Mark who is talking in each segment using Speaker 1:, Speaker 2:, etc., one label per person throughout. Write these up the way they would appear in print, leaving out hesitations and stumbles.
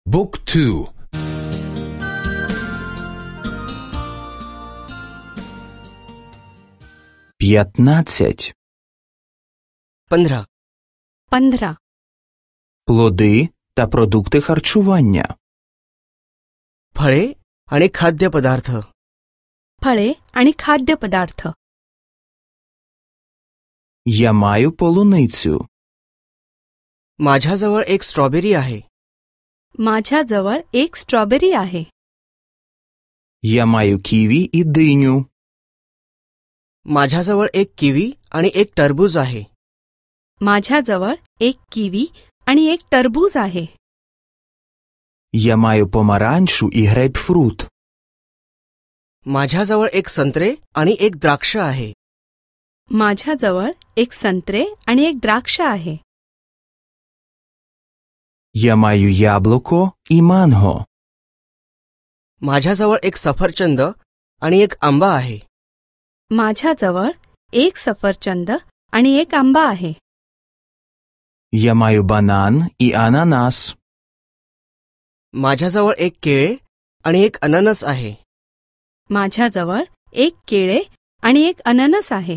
Speaker 1: บุ๊กทู15
Speaker 2: 15
Speaker 1: плоди та продукти харчування.
Speaker 3: फळे आणि खाद्यपदार्थ.
Speaker 2: फळे आणि खाद्यपदार्थ.
Speaker 1: Я маю полуницю.
Speaker 3: माझ्याजवळ एक स्ट्रॉबेरी आहे.
Speaker 2: माझ्याजवळ एक स्ट्रॉबेरी आहे.
Speaker 1: Я маю ківі і диню.
Speaker 3: माझ्याजवळ एक किवी आणि एक टरबूज आहे.
Speaker 2: माझ्याजवळ एक किवी आणि एक टरबूज आहे.
Speaker 1: Я маю помаранчу і грейпфрут.
Speaker 3: माझ्याजवळ एक संत्रे आणि एक द्राक्ष आहे.
Speaker 2: माझ्याजवळ एक संत्रे आणि एक द्राक्ष आहे.
Speaker 1: Я маю яблуко і манго.
Speaker 3: माझ्याजवळ एक सफरचंद आणि एक आंबा आहे.
Speaker 2: माझ्याजवळ एक सफरचंद आणि एक आंबा आहे.
Speaker 1: Я маю банан і ананас.
Speaker 3: माझ्याजवळ एक केळे आणि एक अननस आहे.
Speaker 2: माझ्याजवळ एक केळे आणि एक अननस आहे.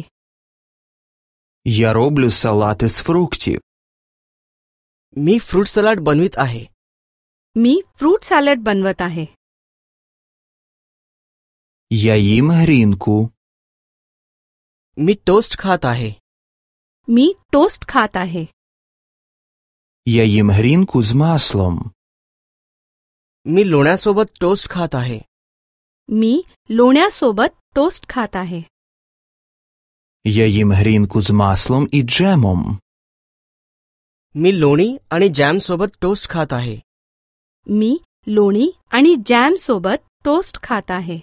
Speaker 1: Я роблю салати з фруктів.
Speaker 3: मी फ्रूट सलाड बनवित आहे.
Speaker 2: मी फ्रूट सॅलड बनवत आहे.
Speaker 1: Я їм грінку.
Speaker 3: मी टोस्ट खात आहे.
Speaker 2: मी टोस्ट खात आहे.
Speaker 1: Я їм грінку з маслом.
Speaker 3: मी लोण्यासोबत टोस्ट खात आहे.
Speaker 2: मी लोण्यासोबत टोस्ट खात आहे.
Speaker 1: Я їм грінку з маслом і джемом.
Speaker 3: मी लोणी आणि जॅम सोबत टोस्ट खात आहे.
Speaker 2: मी लोणी आणि जॅम सोबत टोस्ट खात आहे.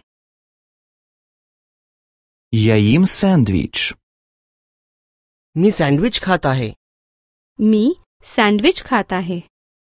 Speaker 1: Я їм сендвіч.
Speaker 3: मी सँडविच खात आहे.
Speaker 2: मी सँडविच खात आहे.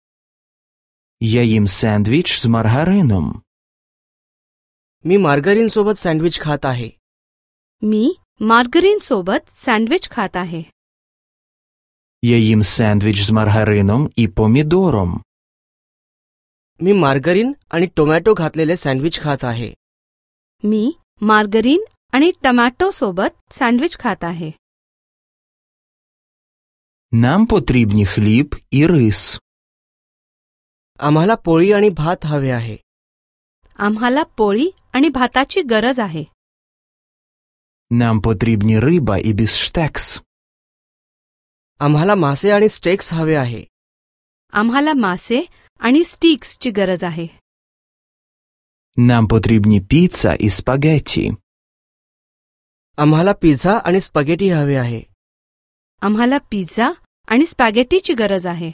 Speaker 1: Я їм сендвіч з маргарином.
Speaker 3: मी मार्गरीन सोबत सँडविच खात आहे.
Speaker 2: मी मार्गरीन सोबत सँडविच खात आहे.
Speaker 1: Я їм сендвіч з маргарином і помідором.
Speaker 3: मी मार्गरीन आणि टोमॅटो घातलेले सँडविच खात आहे.
Speaker 2: मी मार्गरीन आणि टमॅटो सोबत सँडविच खात आहे.
Speaker 1: Нам потрібні хліб і рис.
Speaker 3: आम्हाला पोळी आणि भात हवे आहे.
Speaker 2: आम्हाला पोळी आणि भाताची गरज आहे.
Speaker 1: Нам потрібні риба і біфштекс.
Speaker 3: आम्हाला मासे आणि स्टेक्स हवे आहे.
Speaker 2: आम्हाला मासे आणि स्टीक्सची गरज आहे.
Speaker 1: Нам потрібні піца і спагетті.
Speaker 3: आम्हाला पिझ्झा आणि स्पॅगेटी हवे आहे.
Speaker 2: आम्हाला पिझ्झा आणि स्पॅगेटीची गरज आहे.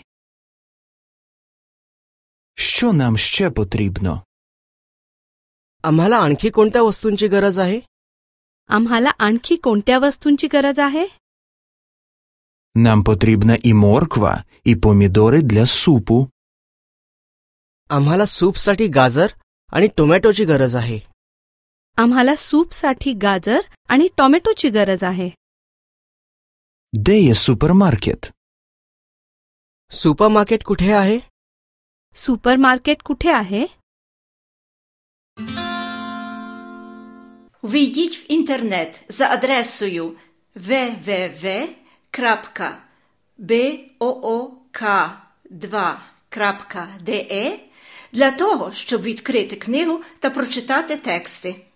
Speaker 1: Що нам ще потрібно?
Speaker 3: आम्हाला आणखी कोणत्या वस्तूंची गरज आहे?
Speaker 2: आम्हाला आणखी कोणत्या वस्तूंची गरज आहे?
Speaker 1: Нам потрібна і морква, і помідори для супу.
Speaker 3: आम्हाला सूपसाठी गाजर आणि टोमॅटोची गरज आहे.
Speaker 2: आम्हाला सूपसाठी गाजर आणि टोमॅटोची गरज आहे.
Speaker 1: Де є супермаркет?
Speaker 3: सुपरमार्केट कुठे आहे?
Speaker 2: सुपरमार्केट कुठे आहे?
Speaker 4: Ввійдіть в інтернет за адресою www.book2.de для того, щоб відкрити книгу та прочитати тексти.